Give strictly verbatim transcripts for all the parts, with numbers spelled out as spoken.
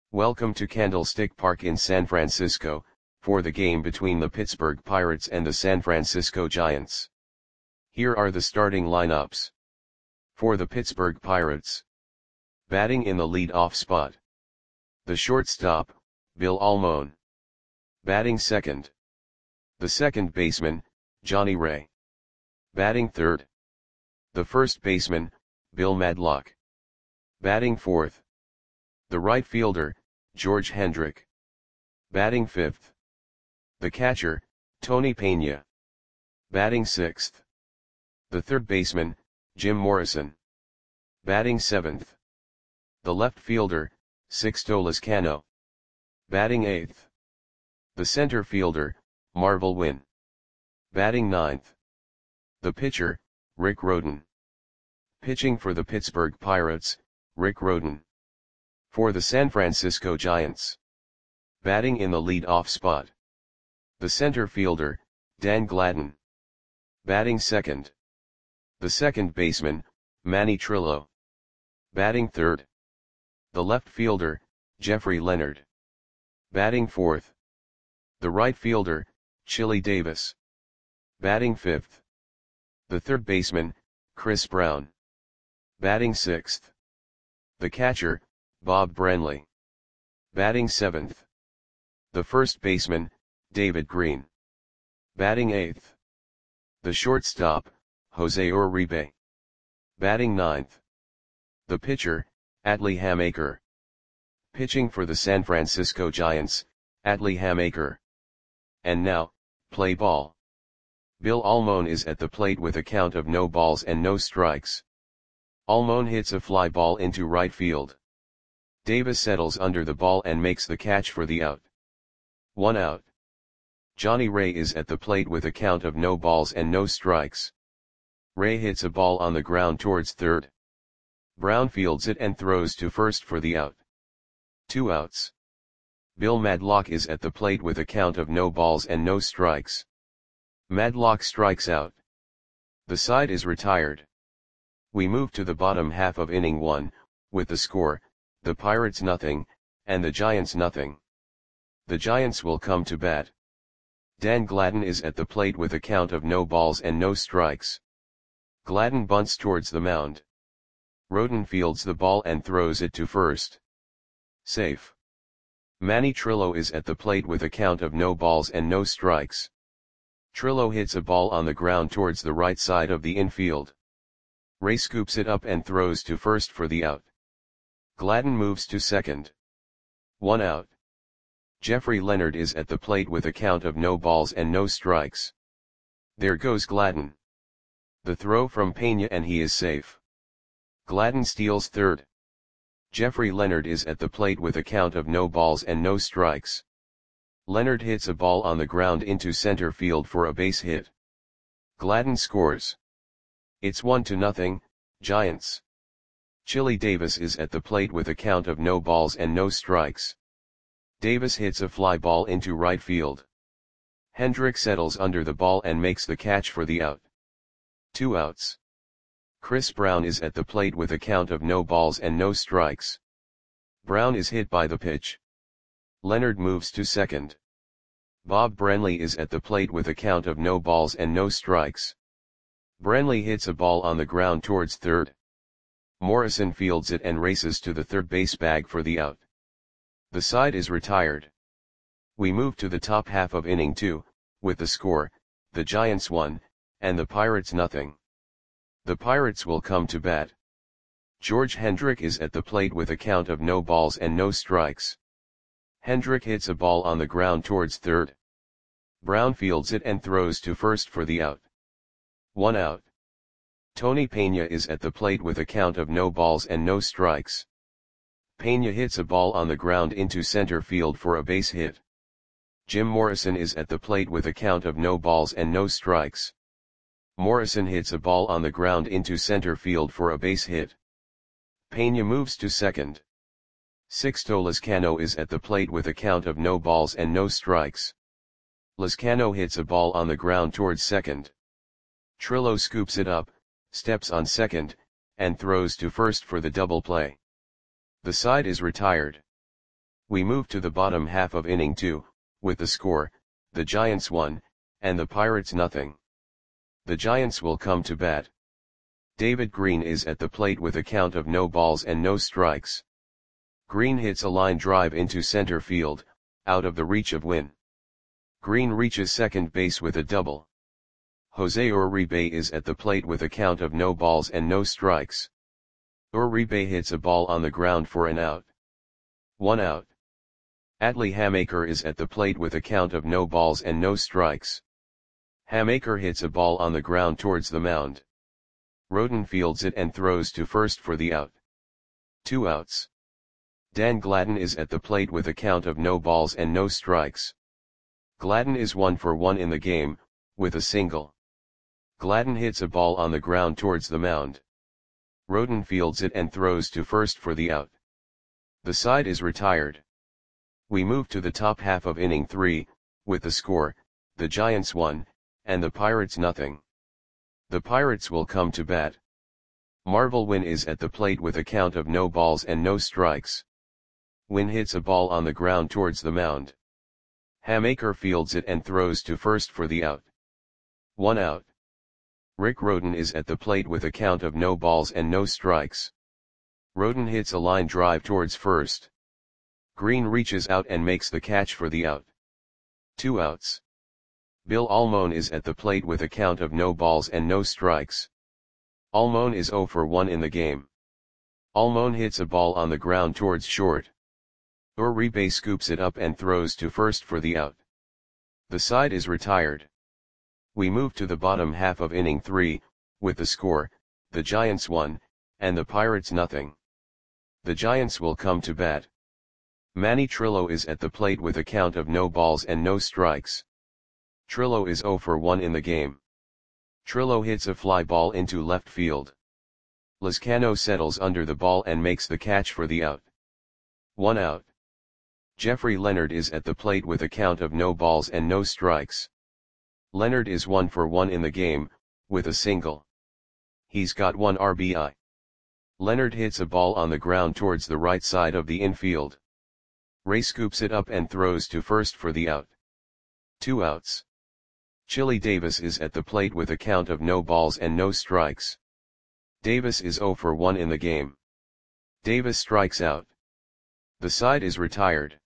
Welcome to Candlestick Park in San Francisco, for the game between the Pittsburgh Pirates and the San Francisco Giants. Here are the starting lineups. For the Pittsburgh Pirates. Batting in the lead-off spot. The shortstop, Bill Almon. Batting second. The second baseman, Johnny Ray. Batting third. The first baseman, Bill Madlock. Batting fourth. The right fielder, George Hendrick. Batting fifth. The catcher, Tony Pena. Batting sixth. The third baseman, Jim Morrison. Batting seventh. The left fielder, Sixto Lezcano. Batting eighth. The center fielder, Marvel Wynn. Batting ninth. The pitcher, Rick Rhoden. Pitching for the Pittsburgh Pirates, Rick Rhoden. For the San Francisco Giants. Batting in the lead-off spot. The center fielder, Dan Gladden. Batting second. The second baseman, Manny Trillo. Batting third. The left fielder, Jeffrey Leonard. Batting fourth. The right fielder, Chili Davis. Batting fifth. The third baseman, Chris Brown. Batting sixth. The catcher, Bob Branley. Batting seventh. The first baseman, David Green. Batting eighth. The shortstop, Jose Uribe. Batting ninth. The pitcher, Atlee Hammaker. Pitching for the San Francisco Giants, Atlee Hammaker. And now, play ball. Bill Almon is at the plate with a count of no balls and no strikes. Almon hits a fly ball into right field. Davis settles under the ball and makes the catch for the out. One out. Johnny Ray is at the plate with a count of no balls and no strikes. Ray hits a ball on the ground towards third. Brown fields it and throws to first for the out. Two outs. Bill Madlock is at the plate with a count of no balls and no strikes. Madlock strikes out. The side is retired. We move to the bottom half of inning one, with the score, the Pirates nothing, and the Giants nothing. The Giants will come to bat. Dan Gladden is at the plate with a count of no balls and no strikes. Gladden bunts towards the mound. Rhoden fields the ball and throws it to first. Safe. Manny Trillo is at the plate with a count of no balls and no strikes. Trillo hits a ball on the ground towards the right side of the infield. Ray scoops it up and throws to first for the out. Gladden moves to second. One out. Jeffrey Leonard is at the plate with a count of no balls and no strikes. There goes Gladden. The throw from Pena and he is safe. Gladden steals third. Jeffrey Leonard is at the plate with a count of no balls and no strikes. Leonard hits a ball on the ground into center field for a base hit. Gladden scores. It's one to nothing, Giants. Chili Davis is at the plate with a count of no balls and no strikes. Davis hits a fly ball into right field. Hendrick settles under the ball and makes the catch for the out. Two outs. Chris Brown is at the plate with a count of no balls and no strikes. Brown is hit by the pitch. Leonard moves to second. Bob Branley is at the plate with a count of no balls and no strikes. Branley hits a ball on the ground towards third. Morrison fields it and races to the third base bag for the out. The side is retired. We move to the top half of inning two, with the score, the Giants one, and the Pirates nothing. The Pirates will come to bat. George Hendrick is at the plate with a count of no balls and no strikes. Hendrick hits a ball on the ground towards third. Brown fields it and throws to first for the out. One out. Tony Pena is at the plate with a count of no balls and no strikes. Pena hits a ball on the ground into center field for a base hit. Jim Morrison is at the plate with a count of no balls and no strikes. Morrison hits a ball on the ground into center field for a base hit. Pena moves to second. Sixto Lezcano is at the plate with a count of no balls and no strikes. Lezcano hits a ball on the ground towards second. Trillo scoops it up, steps on second, and throws to first for the double play. The side is retired. We move to the bottom half of inning two, with the score, the Giants one, and the Pirates nothing. The Giants will come to bat. David Green is at the plate with a count of no balls and no strikes. Green hits a line drive into center field, out of the reach of Wynn. Green reaches second base with a double. Jose Uribe is at the plate with a count of no balls and no strikes. Uribe hits a ball on the ground for an out. One out. Atlee Hamaker is at the plate with a count of no balls and no strikes. Hamaker hits a ball on the ground towards the mound. Roden fields it and throws to first for the out. Two outs. Dan Gladden is at the plate with a count of no balls and no strikes. Gladden is one for one in the game, with a single. Gladden hits a ball on the ground towards the mound. Roden fields it and throws to first for the out. The side is retired. We move to the top half of inning three, with the score, the Giants one, and the Pirates nothing. The Pirates will come to bat. Marvel Wynn is at the plate with a count of no balls and no strikes. Wynn hits a ball on the ground towards the mound. Hamaker fields it and throws to first for the out. One out. Rick Roden is at the plate with a count of no balls and no strikes. Roden hits a line drive towards first. Green reaches out and makes the catch for the out. Two outs. Bill Almon is at the plate with a count of no balls and no strikes. Almon is zero for one in the game. Almon hits a ball on the ground towards short. Uribe scoops it up and throws to first for the out. The side is retired. We move to the bottom half of inning three, with the score, the Giants one, and the Pirates nothing. The Giants will come to bat. Manny Trillo is at the plate with a count of no balls and no strikes. Trillo is zero for one in the game. Trillo hits a fly ball into left field. Lizcano settles under the ball and makes the catch for the out. One out. Jeffrey Leonard is at the plate with a count of no balls and no strikes. Leonard is one for one in the game, with a single. He's got one R B I. Leonard hits a ball on the ground towards the right side of the infield. Ray scoops it up and throws to first for the out. Two outs. Chili Davis is at the plate with a count of no balls and no strikes. Davis is zero for one in the game. Davis strikes out. The side is retired.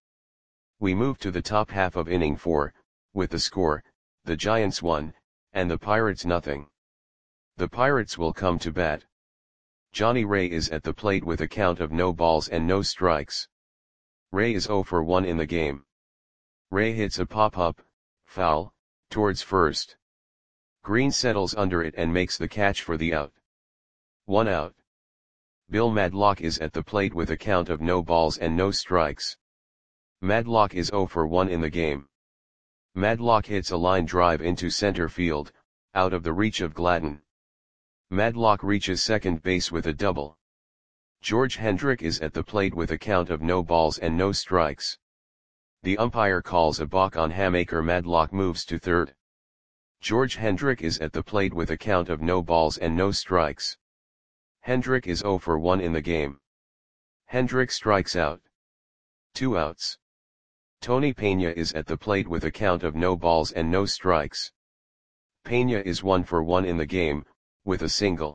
We move to the top half of inning four, with the score, the Giants one, and the Pirates nothing. The Pirates will come to bat. Johnny Ray is at the plate with a count of no balls and no strikes. Ray is zero for one in the game. Ray hits a pop-up, foul, towards first. Green settles under it and makes the catch for the out. One out. Bill Madlock is at the plate with a count of no balls and no strikes. Madlock is zero for one in the game. Madlock hits a line drive into center field, out of the reach of Gladden. Madlock reaches second base with a double. George Hendrick is at the plate with a count of no balls and no strikes. The umpire calls a balk on Hamaker. Madlock moves to third. George Hendrick is at the plate with a count of no balls and no strikes. Hendrick is zero for one in the game. Hendrick strikes out. Two outs. Tony Pena is at the plate with a count of no balls and no strikes. Pena is one for one in the game, with a single.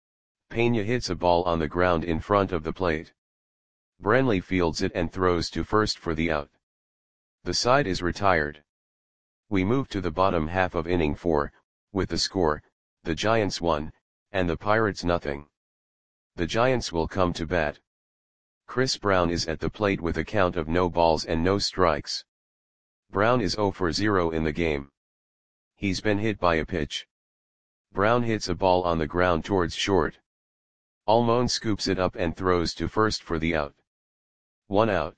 Pena hits a ball on the ground in front of the plate. Brantley fields it and throws to first for the out. The side is retired. We move to the bottom half of inning four, with the score, the Giants one, and the Pirates nothing. The Giants will come to bat. Chris Brown is at the plate with a count of no balls and no strikes. Brown is zero for zero in the game. He's been hit by a pitch. Brown hits a ball on the ground towards short. Almon scoops it up and throws to first for the out. One out.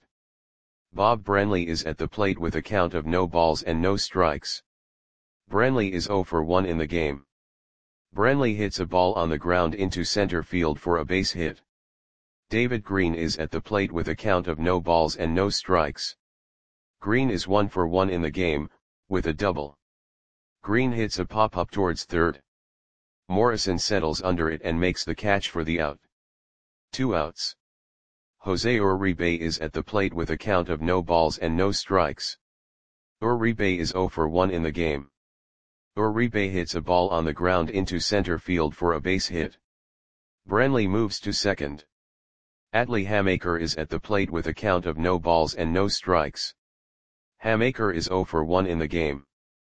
Bob Brantley is at the plate with a count of no balls and no strikes. Brantley is zero for one in the game. Brantley hits a ball on the ground into center field for a base hit. David Green is at the plate with a count of no balls and no strikes. Green is one for one in the game, with a double. Green hits a pop-up towards third. Morrison settles under it and makes the catch for the out. Two outs. Jose Uribe is at the plate with a count of no balls and no strikes. Uribe is zero for one in the game. Uribe hits a ball on the ground into center field for a base hit. Brantley moves to second. Atlee Hamaker is at the plate with a count of no balls and no strikes. Hamaker is zero for one in the game.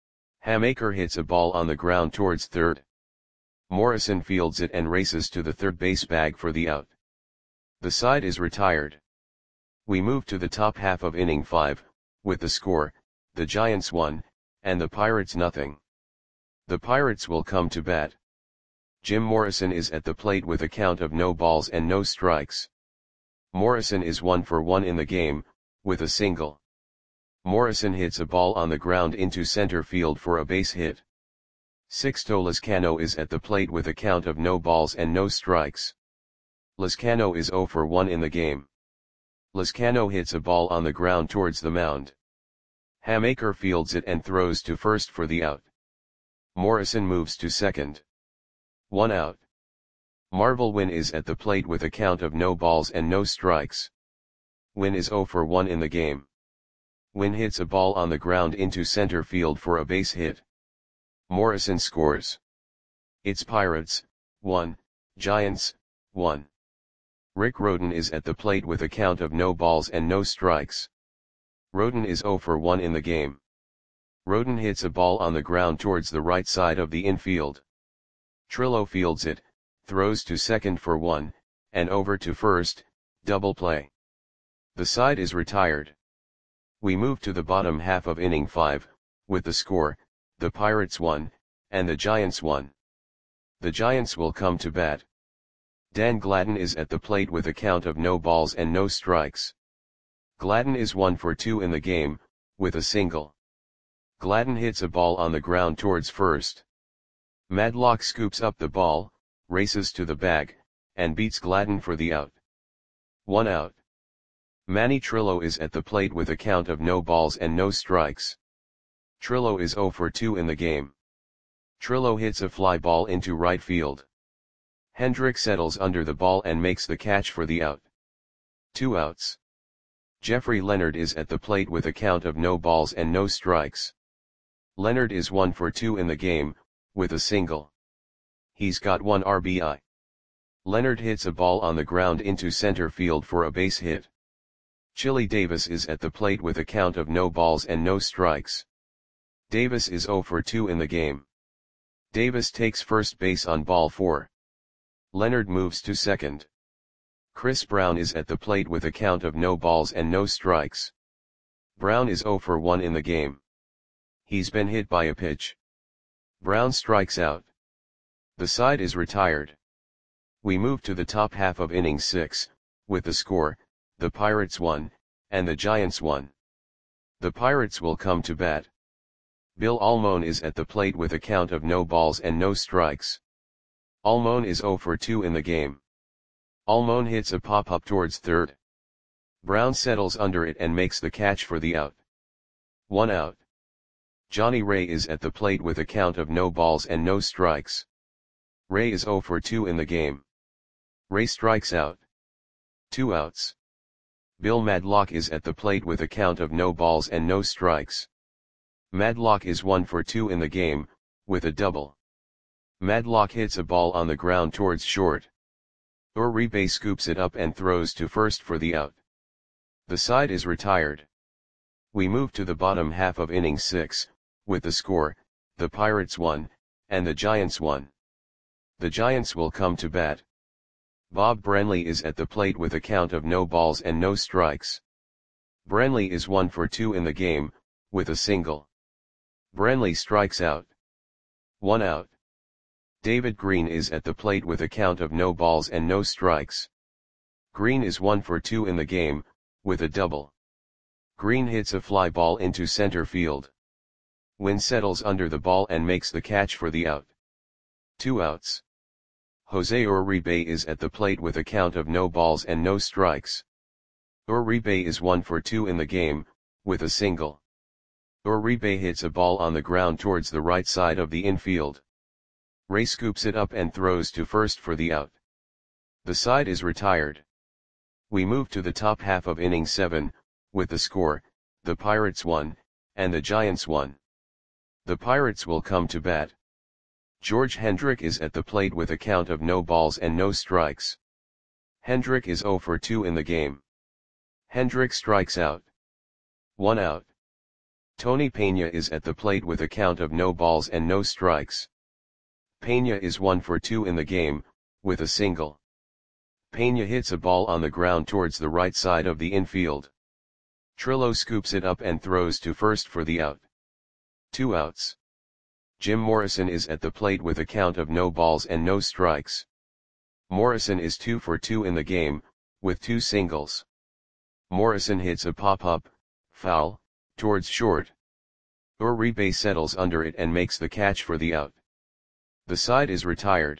Hamaker hits a ball on the ground towards third. Morrison fields it and races to the third base bag for the out. The side is retired. We move to the top half of inning five, with the score, the Giants one, and the Pirates nothing. The Pirates will come to bat. Jim Morrison is at the plate with a count of no balls and no strikes. Morrison is one for one in the game, with a single. Morrison hits a ball on the ground into center field for a base hit. Sixto Lezcano is at the plate with a count of no balls and no strikes. Lezcano is zero for one in the game. Lezcano hits a ball on the ground towards the mound. Hamaker fields it and throws to first for the out. Morrison moves to second. One out. Marvel Wynn is at the plate with a count of no balls and no strikes. Wynn is zero for one in the game. Wynn hits a ball on the ground into center field for a base hit. Morrison scores. It's Pirates, one, Giants, one. Rick Rhoden is at the plate with a count of no balls and no strikes. Rhoden is zero for one in the game. Rhoden hits a ball on the ground towards the right side of the infield. Trillo fields it, throws to second for one, and over to first, double play. The side is retired. We move to the bottom half of inning five, with the score, the Pirates one, and the Giants one. The Giants will come to bat. Dan Gladden is at the plate with a count of no balls and no strikes. Gladden is one for two in the game, with a single. Gladden hits a ball on the ground towards first. Madlock scoops up the ball, races to the bag, and beats Gladden for the out. One out. Manny Trillo is at the plate with a count of no balls and no strikes. Trillo is zero for two in the game. Trillo hits a fly ball into right field. Hendrick settles under the ball and makes the catch for the out. Two outs. Jeffrey Leonard is at the plate with a count of no balls and no strikes. Leonard is one for two in the game, with a single. He's got one R B I. Leonard hits a ball on the ground into center field for a base hit. Chili Davis is at the plate with a count of no balls and no strikes. Davis is zero for two in the game. Davis takes first base on ball four. Leonard moves to second. Chris Brown is at the plate with a count of no balls and no strikes. Brown is zero for one in the game. He's been hit by a pitch. Brown strikes out. The side is retired. We move to the top half of inning six, with the score, the Pirates one, and the Giants one. The Pirates will come to bat. Bill Almon is at the plate with a count of no balls and no strikes. Almon is zero for two in the game. Almon hits a pop-up towards third. Brown settles under it and makes the catch for the out. One out. Johnny Ray is at the plate with a count of no balls and no strikes. Ray is zero for two in the game. Ray strikes out. Two outs. Bill Madlock is at the plate with a count of no balls and no strikes. Madlock is one for two in the game, with a double. Madlock hits a ball on the ground towards short. Uribe scoops it up and throws to first for the out. The side is retired. We move to the bottom half of inning six, with the score, the Pirates one, and the Giants one. The Giants will come to bat. Bob Brenly is at the plate with a count of no balls and no strikes. Brenly is one for two in the game, with a single. Brenly strikes out. One out. David Green is at the plate with a count of no balls and no strikes. Green is one for two in the game, with a double. Green hits a fly ball into center field. Wynn settles under the ball and makes the catch for the out. Two outs. Jose Uribe is at the plate with a count of no balls and no strikes. Uribe is one for two in the game, with a single. Uribe hits a ball on the ground towards the right side of the infield. Ray scoops it up and throws to first for the out. The side is retired. We move to the top half of inning seven, with the score, the Pirates won, and the Giants won. The Pirates will come to bat. George Hendrick is at the plate with a count of no balls and no strikes. Hendrick is oh for two in the game. Hendrick strikes out. One out. Tony Peña is at the plate with a count of no balls and no strikes. Peña is one for two in the game, with a single. Peña hits a ball on the ground towards the right side of the infield. Trillo scoops it up and throws to first for the out. Two outs. Jim Morrison is at the plate with a count of no balls and no strikes. Morrison is two for two in the game, with two singles. Morrison hits a pop-up, foul, towards short. Uribe settles under it and makes the catch for the out. The side is retired.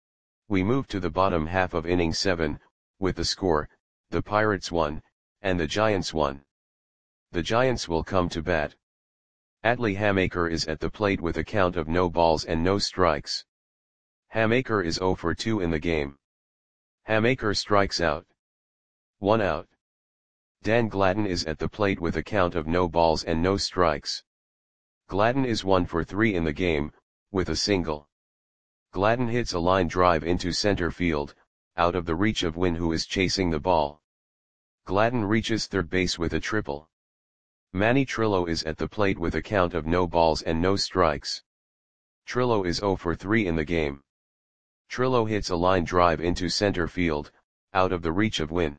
We move to the bottom half of inning seven, with the score, the Pirates won, and the Giants won. The Giants will come to bat. Atlee Hammaker is at the plate with a count of no balls and no strikes. Hammaker is oh for two in the game. Hammaker strikes out. One out. Dan Gladden is at the plate with a count of no balls and no strikes. Gladden is one for three in the game, with a single. Gladden hits a line drive into center field, out of the reach of Wynn, who is chasing the ball. Gladden reaches third base with a triple. Manny Trillo is at the plate with a count of no balls and no strikes. Trillo is oh for three in the game. Trillo hits a line drive into center field, out of the reach of Wynn.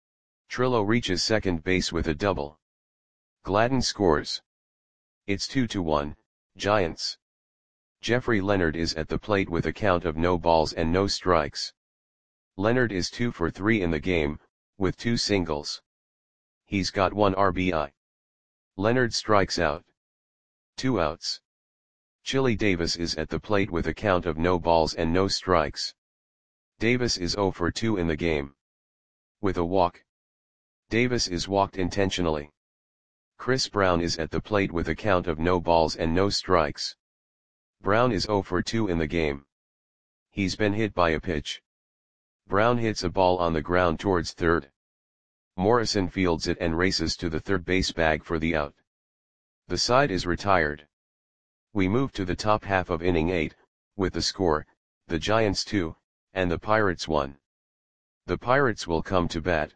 Trillo reaches second base with a double. Gladden scores. It's two to one, Giants. Jeffrey Leonard is at the plate with a count of no balls and no strikes. Leonard is two for three in the game, with two singles. He's got one R B I. Leonard strikes out. Two outs. Chili Davis is at the plate with a count of no balls and no strikes. Davis is oh for two in the game. With a walk. Davis is walked intentionally. Chris Brown is at the plate with a count of no balls and no strikes. Brown is oh for two in the game. He's been hit by a pitch. Brown hits a ball on the ground towards third. Morrison fields it and races to the third base bag for the out. The side is retired. We move to the top half of inning eight, with the score, the Giants two, and the Pirates one. The Pirates will come to bat.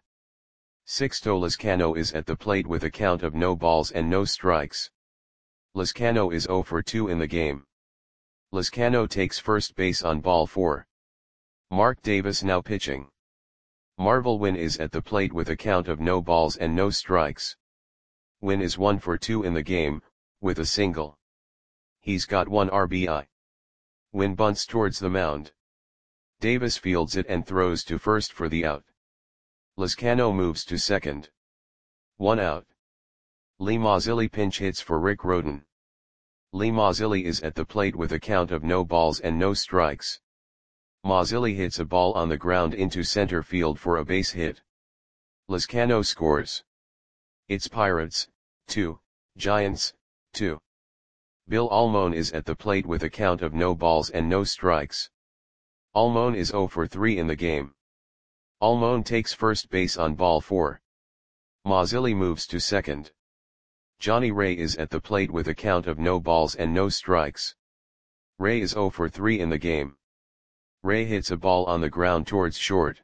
Sixto Lezcano is at the plate with a count of no balls and no strikes. Lezcano is oh for two in the game. Lezcano takes first base on ball four. Mark Davis now pitching. Marvel Wynn is at the plate with a count of no balls and no strikes. Wynn is one for two in the game, with a single. He's got one R B I. Wynn bunts towards the mound. Davis fields it and throws to first for the out. Lezcano moves to second. One out. Lee Mazzilli pinch hits for Rick Rhoden. Lee Mazzilli is at the plate with a count of no balls and no strikes. Mazzilli hits a ball on the ground into center field for a base hit. Lezcano scores. It's Pirates, two, Giants, two. Bill Almon is at the plate with a count of no balls and no strikes. Almon is oh for three in the game. Almon takes first base on ball four. Mazzilli moves to second. Johnny Ray is at the plate with a count of no balls and no strikes. Ray is oh for three in the game. Ray hits a ball on the ground towards short.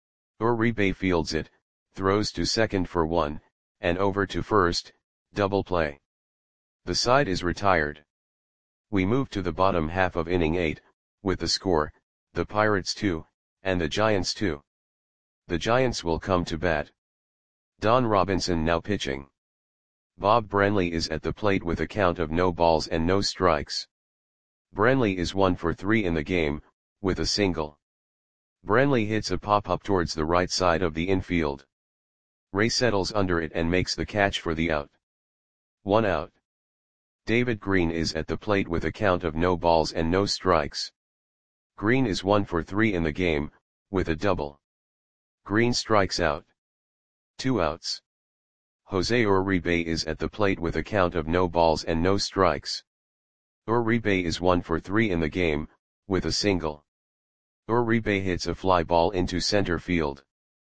Uribe fields it, throws to second for one, and over to first, double play. The side is retired. We move to the bottom half of inning eight, with the score, the Pirates two, and the Giants two. The Giants will come to bat. Don Robinson now pitching. Bob Brenly is at the plate with a count of no balls and no strikes. Brenly is one for three in the game, with a single. Brenly hits a pop-up towards the right side of the infield. Ray settles under it and makes the catch for the out. One out. David Green is at the plate with a count of no balls and no strikes. Green is one for three in the game, with a double. Green strikes out. Two outs. Jose Uribe is at the plate with a count of no balls and no strikes. Uribe is one for three in the game, with a single. Uribe hits a fly ball into center field.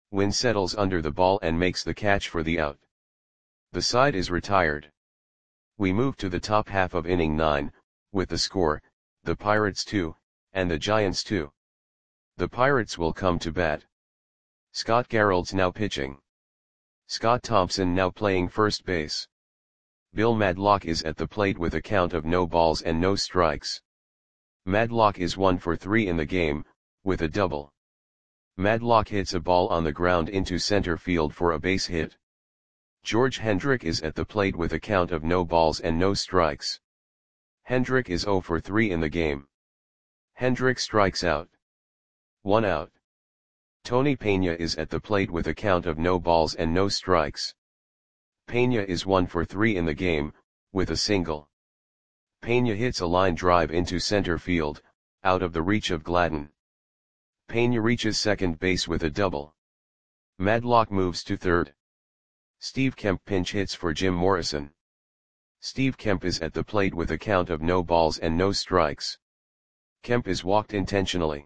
Wynn settles under the ball and makes the catch for the out. The side is retired. We move to the top half of inning nine, with the score, the Pirates two, and the Giants two. The Pirates will come to bat. Scott Garrelds now pitching. Scott Thompson now playing first base. Bill Madlock is at the plate with a count of no balls and no strikes. Madlock is one for three in the game, with a double. Madlock hits a ball on the ground into center field for a base hit. George Hendrick is at the plate with a count of no balls and no strikes. Hendrick is zero for three in the game. Hendrick strikes out. One out. Tony Peña is at the plate with a count of no balls and no strikes. Peña is one for three in the game, with a single. Peña hits a line drive into center field, out of the reach of Gladden. Peña reaches second base with a double. Madlock moves to third. Steve Kemp pinch hits for Jim Morrison. Steve Kemp is at the plate with a count of no balls and no strikes. Kemp is walked intentionally.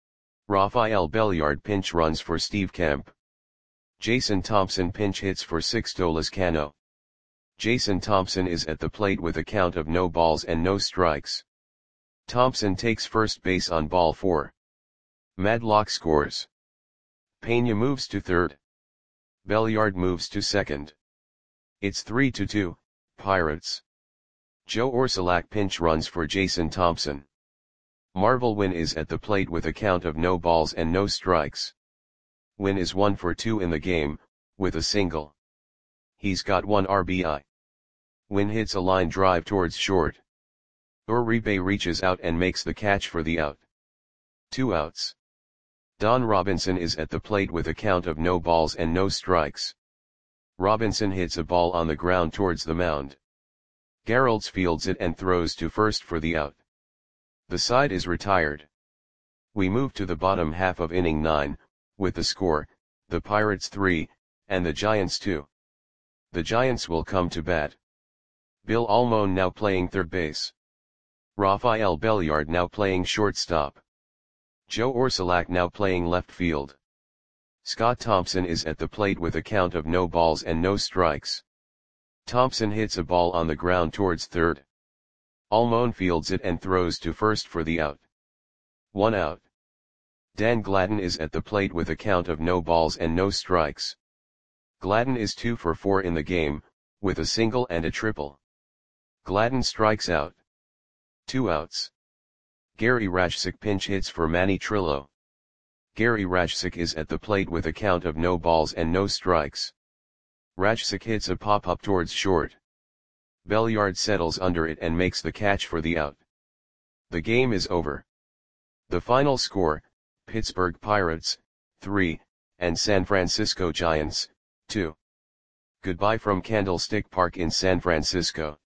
Rafael Belliard pinch runs for Steve Kemp. Jason Thompson pinch hits for Sixto Lezcano. Jason Thompson is at the plate with a count of no balls and no strikes. Thompson takes first base on ball four. Madlock scores. Peña moves to third. Belliard moves to second. It's three to two, Pirates. Joe Orsulak pinch runs for Jason Thompson. Marvel Wynn is at the plate with a count of no balls and no strikes. Wynn is one for two in the game, with a single. He's got one R B I. Wynn hits a line drive towards short. Uribe reaches out and makes the catch for the out. Two outs. Don Robinson is at the plate with a count of no balls and no strikes. Robinson hits a ball on the ground towards the mound. Garrelds fields it and throws to first for the out. The side is retired. We move to the bottom half of inning nine, with the score, the Pirates three, and the Giants two. The Giants will come to bat. Bill Almon now playing third base. Rafael Belliard now playing shortstop. Joe Orsulak now playing left field. Scott Thompson is at the plate with a count of no balls and no strikes. Thompson hits a ball on the ground towards third. Almon fields it and throws to first for the out. One out. Dan Gladden is at the plate with a count of no balls and no strikes. Gladden is two for four in the game, with a single and a triple. Gladden strikes out. Two outs. Gary Rajcic pinch hits for Manny Trillo. Gary Rajcic is at the plate with a count of no balls and no strikes. Rajcic hits a pop-up towards short. Belliard settles under it and makes the catch for the out. The game is over. The final score, Pittsburgh Pirates, three, and San Francisco Giants, two. Goodbye from Candlestick Park in San Francisco.